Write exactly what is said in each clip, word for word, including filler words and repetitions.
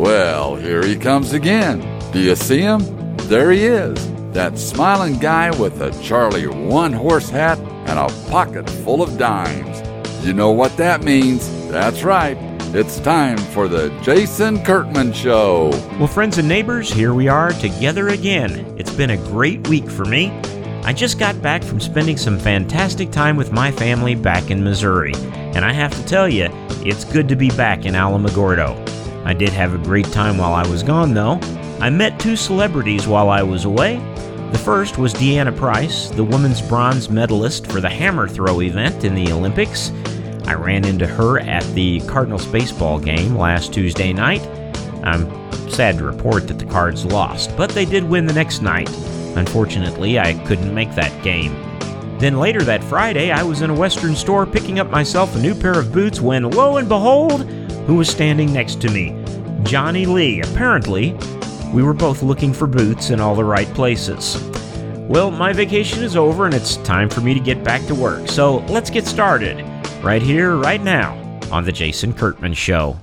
Well, here he comes again. Do you see him? There he is, that smiling guy with a Charlie one-horse hat and a pocket full of dimes. You know what that means. That's right. It's time for the Jason Kurtman Show. Well, friends and neighbors, here we are together again. It's been a great week for me. I just got back from spending some fantastic time with my family back in Missouri. And I have to tell you, it's good to be back in Alamogordo. I did have a great time while I was gone, though. I met two celebrities while I was away. The first was Deanna Price, the women's bronze medalist for the hammer throw event in the Olympics. I ran into her at the Cardinals baseball game last Tuesday night. I'm sad to report that the Cards lost, but they did win the next night. Unfortunately, I couldn't make that game. Then later that Friday, I was in a Western store picking up myself a new pair of boots when, lo and behold, who was standing next to me? Johnny Lee. Apparently, we were both looking for boots in all the right places. Well, my vacation is over and it's time for me to get back to work, so let's get started. Right here, right now, on The Jason Kurtman Show.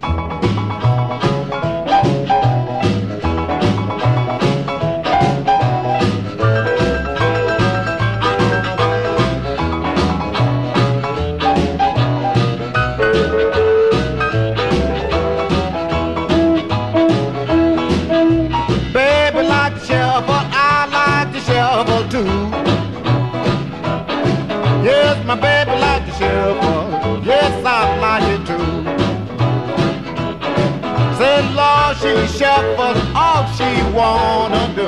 She shuffles all she wanna do.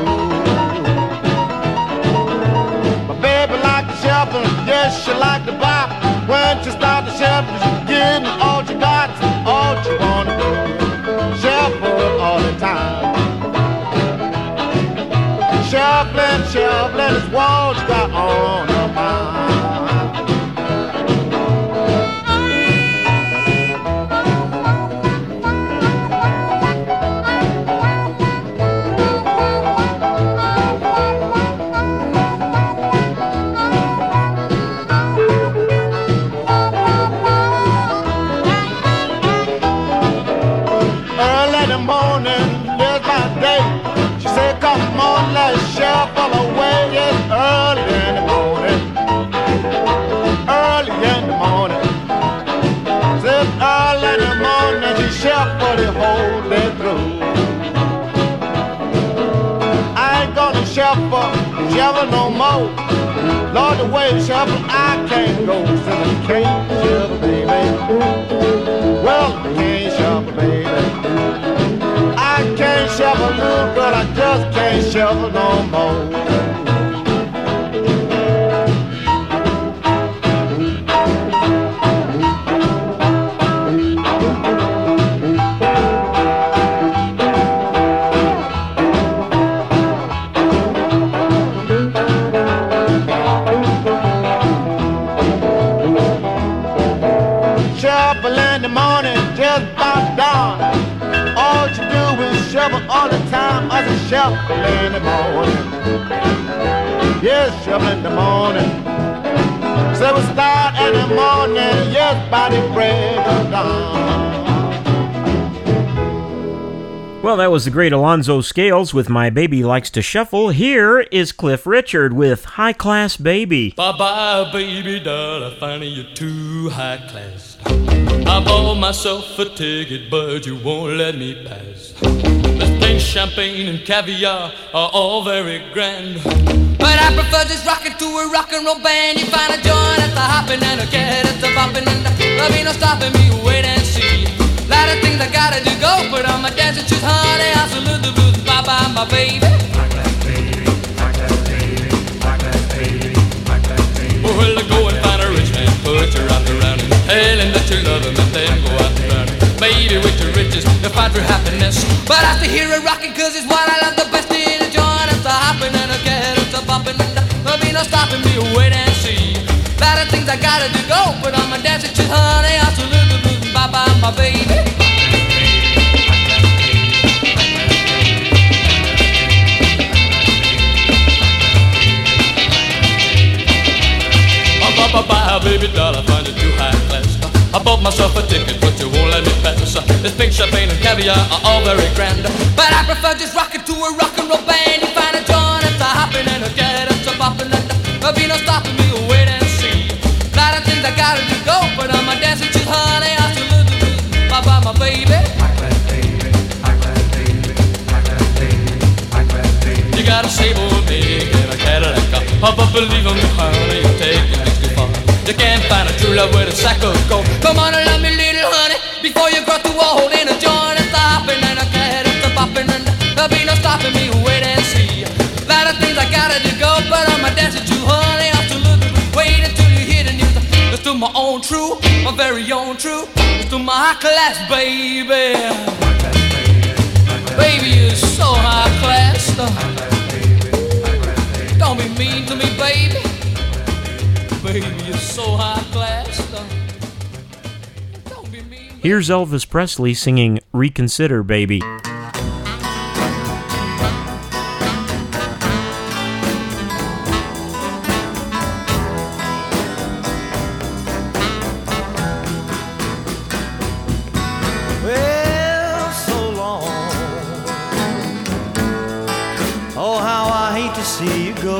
My baby like to shuffle, yes, she like to bop. When she start to shuffle, she getting all she got, all she wanna do. Shuffle all the time. Shuffling, shuffling is what she got on her mind. Shuffle away, it's early in the morning. Early in the morning. Says early in the morning, she shuffle the whole day through. I ain't gonna shuffle, shuffle no more. Lord, the way to shuffle, I can't go. Says I can't shuffle, baby. Well, I can't shuffle, baby. I can't shuffle, little girl, I just can't shuffle no more. Shuffle in the morning, just about dawn. All you do is shuffle all the time. I say shuffle in the morning. Yes, shuffle in the morning. So we start in the morning. Yes, by the break of dawn. Well, that was the great Alonzo Scales with My Baby Likes to Shuffle. Here is Cliff Richard with High Class Baby. Bye-bye, baby doll, I find you're too high class. I bought myself a ticket, but you won't let me pass. This thing, champagne and caviar are all very grand, but I prefer just rocking to a rock and roll band. You find a joint at the hopping and a cat at the bopping, and there'll be no stopping me, wait and see. Lot of things I gotta do, go put on my dancing shoes, honey. I salute the blues, bye-bye, my baby. High class baby, high class baby, high class baby, high class baby. Well, go and find a rich man, put your arms around him, tell him that you love him, and then go out and drown him. Baby, with your riches, you'll find true happiness. But I still hear it rocking, cause it's what I love the best. In a joint, it's a hopping and a cat, it's a bopping, and there'll be no stopping me, wait and see. Lot of things I gotta do, go put on my dancing shoes, honey. I salute the blues, bye-bye, my baby. Bye-bye, baby doll, I find you too high class. I bought myself a ticket, but you won't let me pass. This pink champagne and caviar caviar are all very grand, but I prefer just rocking to a rock and roll band. You find a joint that's a hopping and a cat that's a bopping, and there'll be no stopping me. Wait and see. A lot of things I gotta do go, but on my dancing shoes, honey, I still lose the blues. Bye bye, my baby. You got a sable big and a Cadillac, oh, but believe me, honey, you're taking it too far. You can't find a true love with a sack of gold. Come on and love me, little honey, before you grow to a hole in a joint and stopping and a cat and a bopping, and there'll be no stopping me. Wait and see. A lot of things I gotta do go, but on my dancing shoes, honey, I'm still looking. Wait until you hear the news. It's to my own true, my very own true. It's to my high class, baby. Baby, you're so high class. Don't be mean to me, baby. Baby, you're so high class. Don't be mean. Here's Elvis Presley singing Reconsider, Baby. Well, so long. Oh, how I hate to see you go.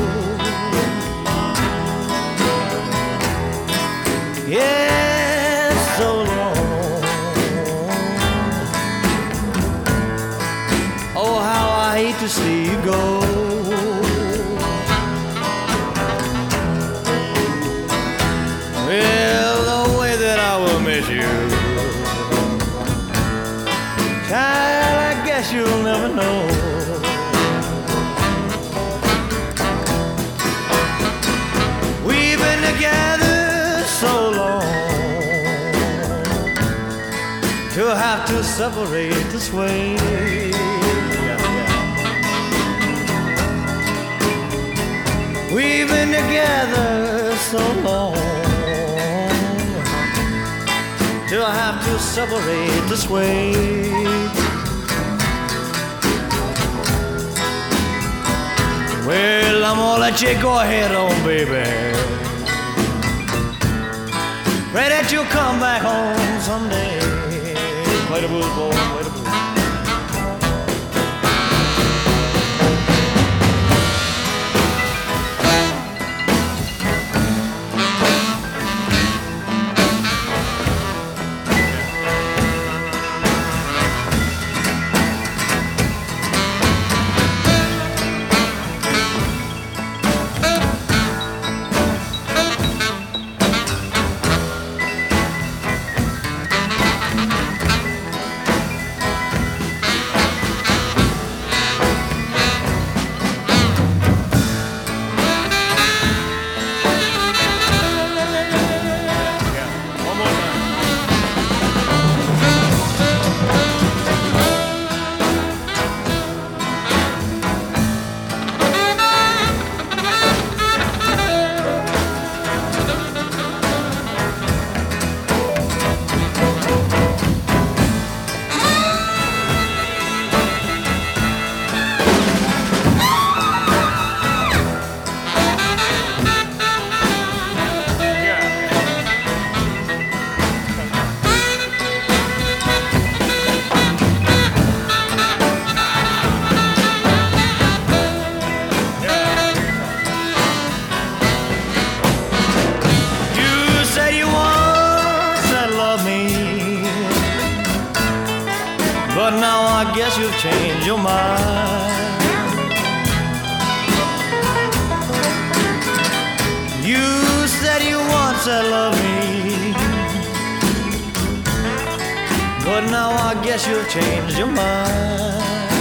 Yes, so long. Oh, how I hate to see you go. Well, the way that I will miss you, child, I guess you'll never know. We've been together so long to have to separate this way. Yeah, yeah. We've been together so long to have to separate this way. Well, I'm gonna let you go ahead on, baby. Pray that you'll come back home someday. Play the blues, boy, play the blues. But now I guess you've changed your mind. You said you once had loved me, but now I guess you've changed your mind.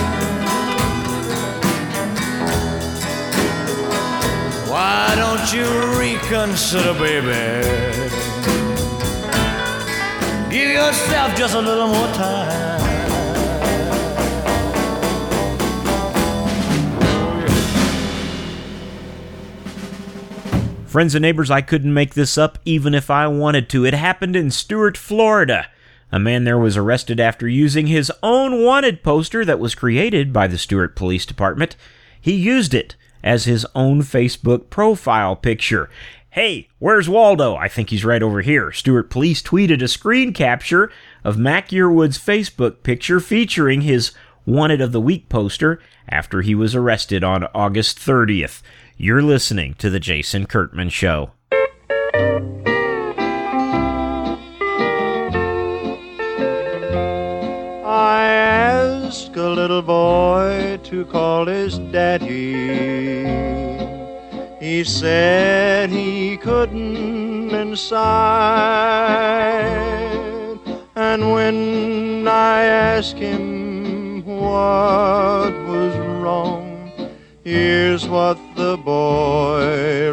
Why don't you reconsider, baby? Give yourself just a little more time. Friends and neighbors, I couldn't make this up even if I wanted to. It happened in Stuart, Florida. A man there was arrested after using his own wanted poster that was created by the Stuart Police Department. He used it as his own Facebook profile picture. Hey, where's Waldo? I think he's right over here. Stewart Police tweeted a screen capture of Mac Yearwood's Facebook picture featuring his Wanted of the Week poster after he was arrested on August thirtieth. You're listening to The Jason Kurtman Show. I asked a little boy to call his daddy. He said he couldn't inside. And when I asked him what was wrong, here's what the boy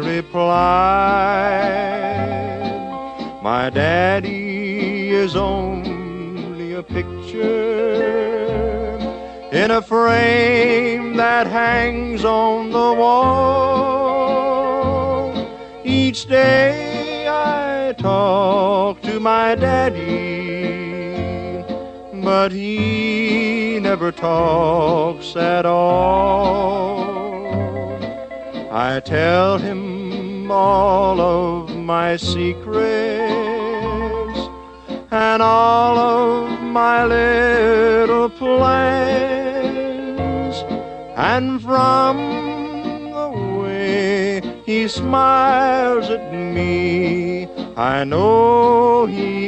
replied. My daddy is only a picture in a frame that hangs on the wall. Each day I talk to my daddy, but he never talks at all. I tell him all of my secrets and all of my little plans, and from the way he smiles at me, I know he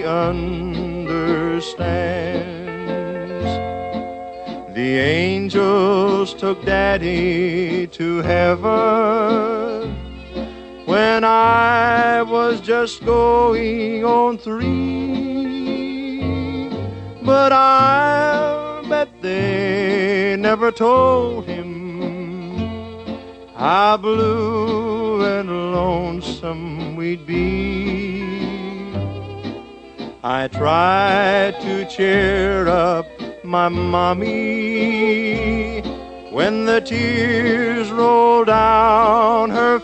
understands. The angels took Daddy to heaven when I was just going on three, but I'll bet they never told him how blue and lonesome we'd be. I tried to cheer up my mommy when the tears rolled down her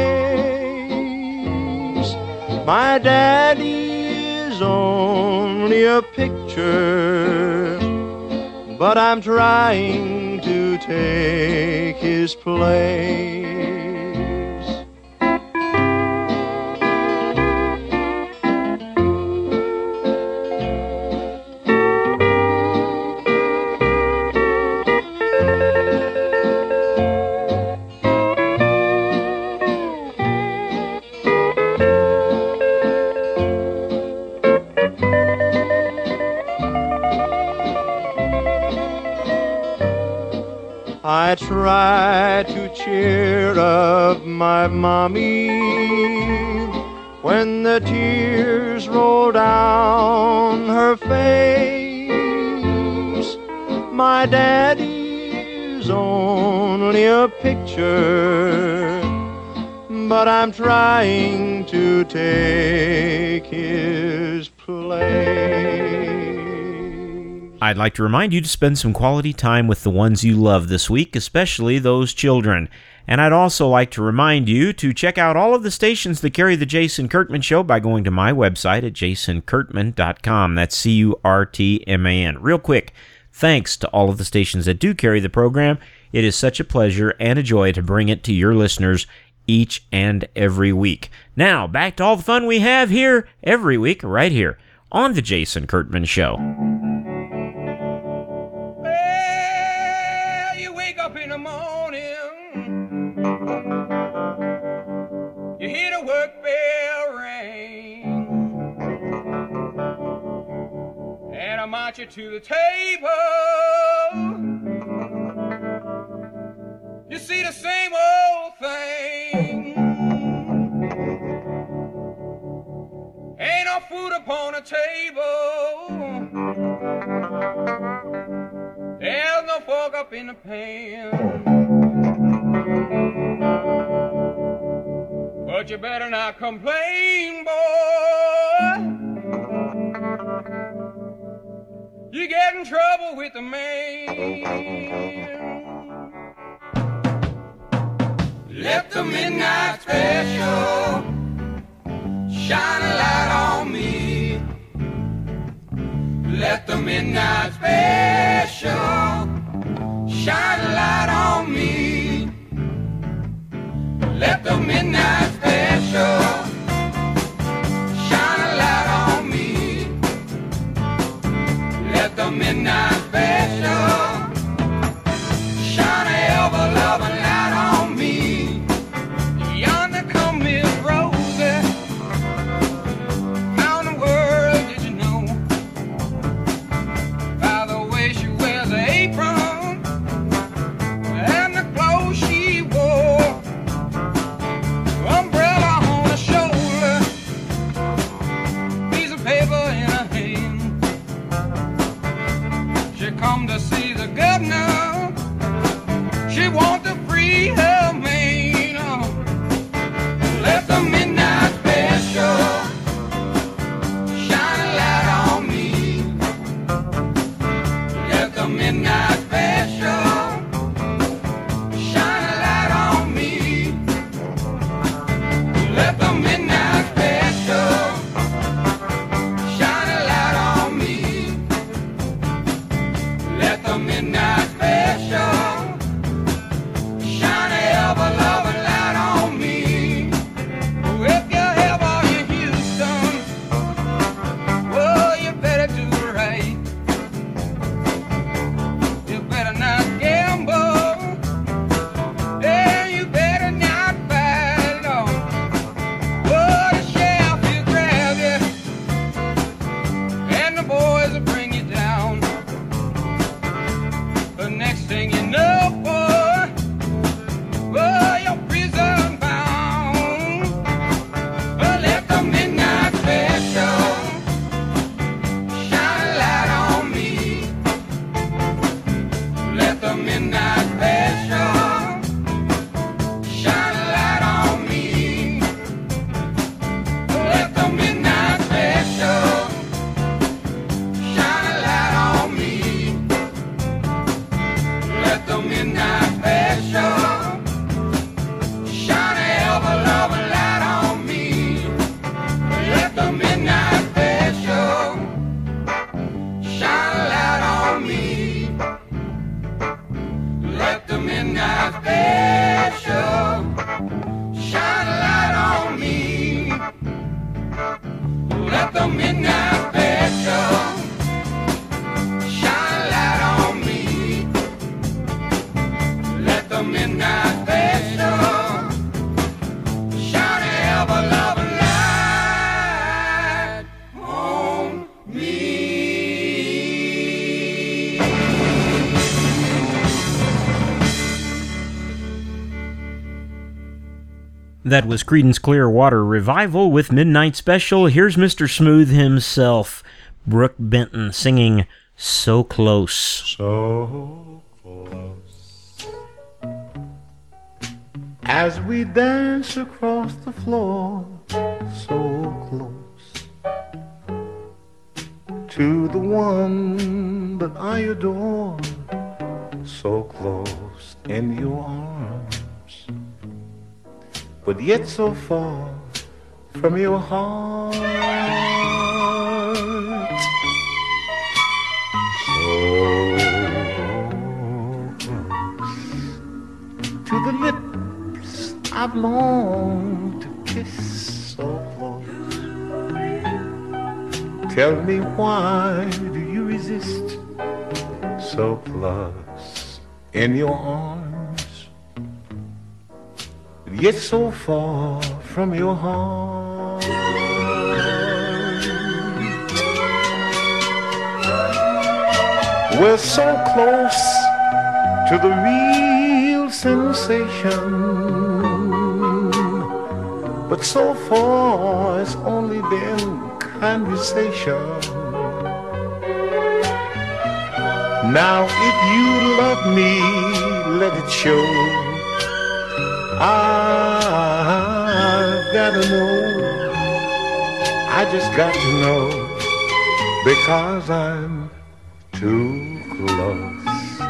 face. My daddy is only a picture, but I'm trying to take his place. I try to cheer up my mommy when the tears roll down her face. My daddy's only a picture, but I'm trying to take his place. I'd like to remind you to spend some quality time with the ones you love this week, especially those children. And I'd also like to remind you to check out all of the stations that carry the Jason Kurtman Show by going to my website at jason kurtman dot com. That's C U R T M A N. Real quick, thanks to all of the stations that do carry the program. It is such a pleasure and a joy to bring it to your listeners each and every week. Now, back to all the fun we have here every week, right here on the Jason Kurtman Show. Up in the morning, you hear the work bell ring, and I march you to the table. You see the same old thing, ain't no food upon the table. There's no fork up in the pan, but you better not complain, boy. You get in trouble with the man. Let the midnight special shine a light on me. Let the midnight special shine a light on me. Let the midnight special midnight special. Shine a ever-loving light on me. Yonder come Miss Rosie. How in the world did you know? By the way she wears her apron and the clothes she wore. Umbrella on her shoulder, piece of paper in her hand. She come to see the governor. She want to free her man. Oh, let the midnight special shine a light on me. Let the midnight special shine a light on me. Let the midnight special shine a light on me. Let the midnight special shine a ever-loving light on me. If you're ever in Houston, well, you better do right. You better not gamble, and you better not fight. No. Oh, the sheriff will grab you, and the boys will bring you down. The next thing you know, boy, oh, you're prison bound. Oh, let the midnight special shine a light on me. Let the midnight special shine a light on me. Let the midnight special shine a light on me. Let the midnight special shine a ever-loving light on me. Let the midnight special shine a light on me. Let the midnight special shine a light on me. Let the midnight special shine a light on me. Let the midnight special shine a ever-loving light on me. That was Creedence Clearwater Revival with Midnight Special. Here's Mister Smooth himself, Brooke Benton, singing So Close. So close as we dance across the floor, so close to the one that I adore, so close in your arms, but yet so far from your heart. To the lips I've longed to kiss, so close. Tell me, why do you resist? So close in your arms, yet so far from your heart. We're so close to the real sensation, but so far it's only been conversation. Now if you love me, let it show. I've gotta know, I just got to know, because I'm too close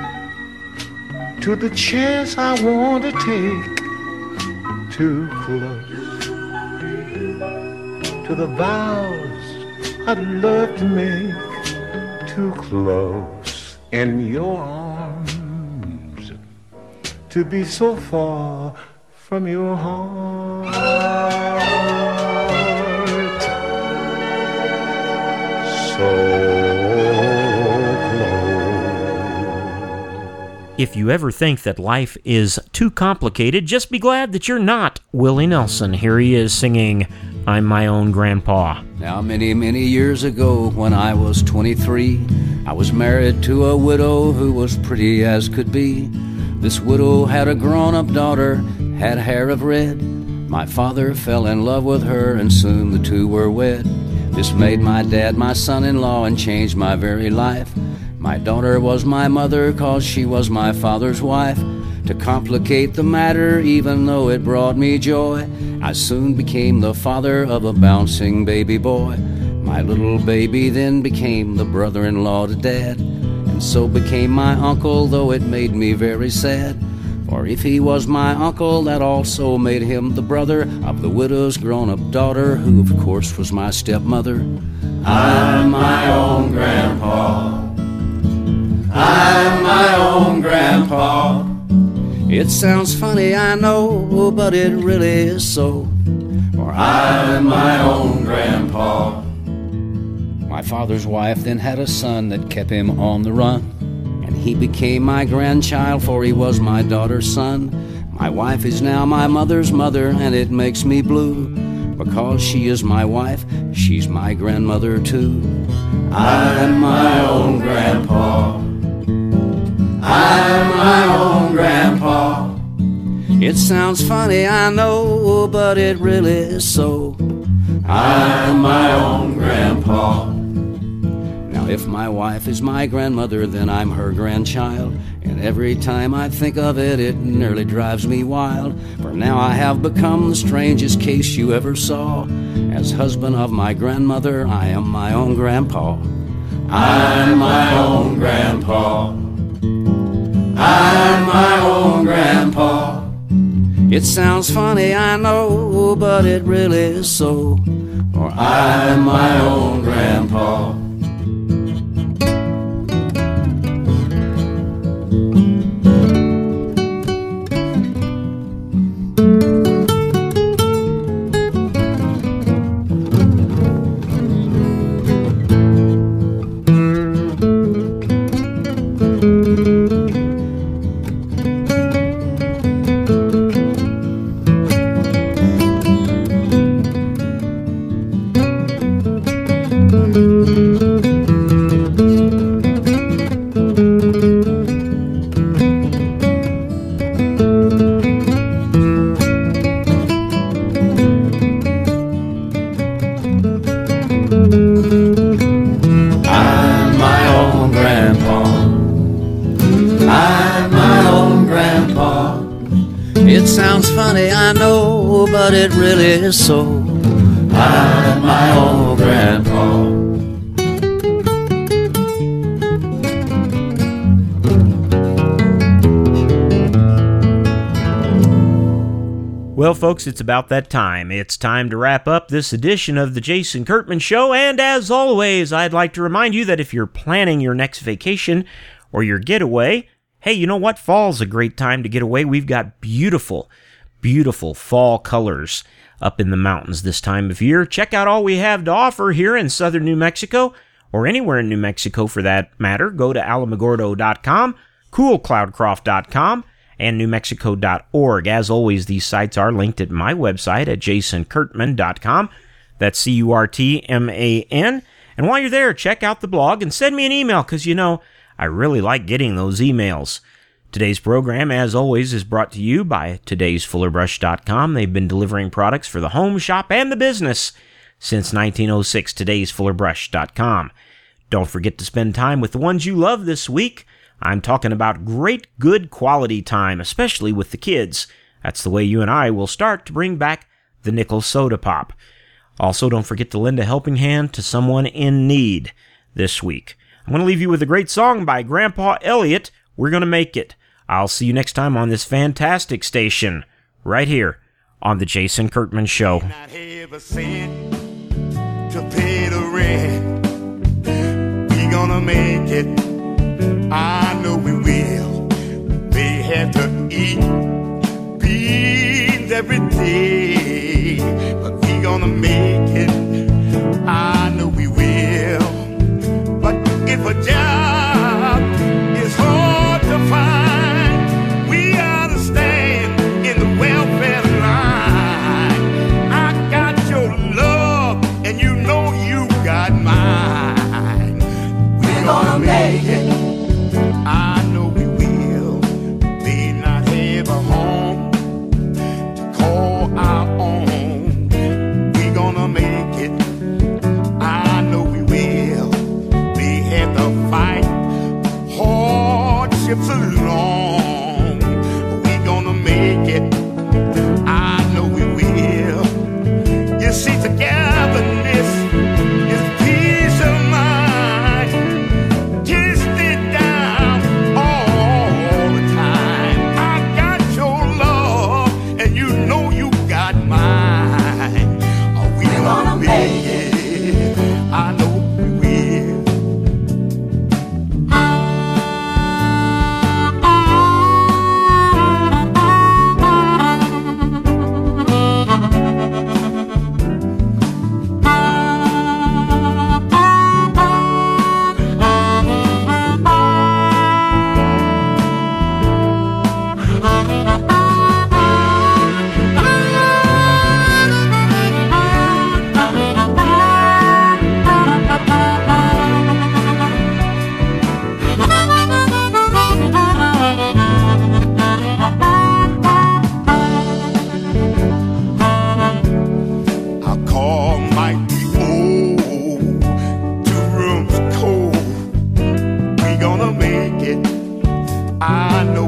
to the chance I want to take, too close to the vows I'd love to make, too close in your arms to be so far from your heart. So close. If you ever think that life is too complicated, just be glad that you're not Willie Nelson. Here he is singing I'm My Own Grandpa. Now many, many years ago when I was twenty-three, I was married to a widow who was pretty as could be. This widow had a grown-up daughter, had hair of red. My father fell in love with her and soon the two were wed. This made my dad my son-in-law and changed my very life. My daughter was my mother 'cause she was my father's wife. To complicate the matter, even though it brought me joy, I soon became the father of a bouncing baby boy. My little baby then became the brother-in-law to Dad, and so became my uncle, though it made me very sad. For if he was my uncle, that also made him the brother of the widow's grown-up daughter, who of course was my stepmother. I'm my own grandpa. I'm my own grandpa. It sounds funny, I know, but it really is so. For I'm my own grandpa. My father's wife then had a son that kept him on the run, and he became my grandchild, for he was my daughter's son. My wife is now my mother's mother, and it makes me blue, because she is my wife, she's my grandmother too. I'm my own grandpa. I'm my own grandpa. It sounds funny, I know, but it really is so. I'm my own grandpa. Now if my wife is my grandmother, then I'm her grandchild, and every time I think of it, it nearly drives me wild. For now I have become the strangest case you ever saw. As husband of my grandmother, I am my own grandpa. I'm my own grandpa. I'm my own grandpa. It sounds funny, I know, but it really is so. For I'm my own grandpa. So I'm my own grandpa. Well, folks, it's about that time. It's time to wrap up this edition of the Jason Kurtman Show, and as always, I'd like to remind you that if you're planning your next vacation or your getaway, hey, you know what? Fall's a great time to get away. We've got beautiful, beautiful fall colors up in the mountains this time of year. Check out all we have to offer here in southern New Mexico, or anywhere in New Mexico for that matter. Go to alamogordo dot com, cool cloud croft dot com, and new mexico dot org. As always, these sites are linked at my website at jason kurtman dot com. That's C U R T M A N. And while you're there, check out the blog and send me an email, because, you know, I really like getting those emails. Today's program, as always, is brought to you by todays fuller brush dot com. They've been delivering products for the home, shop, and the business since nineteen oh six. todays fuller brush dot com. Don't forget to spend time with the ones you love this week. I'm talking about great, good quality time, especially with the kids. That's the way you and I will start to bring back the nickel soda pop. Also, don't forget to lend a helping hand to someone in need this week. I'm going to leave you with a great song by Grandpa Elliott. We're going to make it. I'll see you next time on this fantastic station, right here on The Jason Kurtman Show. Not have a cent to pay the rent. We gonna make it. I know we will. They have to eat beans every day, but we gonna make it. I know we will. But if a job is hard to find, ships along. We gonna make it. I know we will. You see, togetherness is peace of mind. Kiss it down all the time. I got your love, and you know you got mine. Oh, we gonna make it. I know we will. Our car might be old, two rooms cold. We gonna make it. I know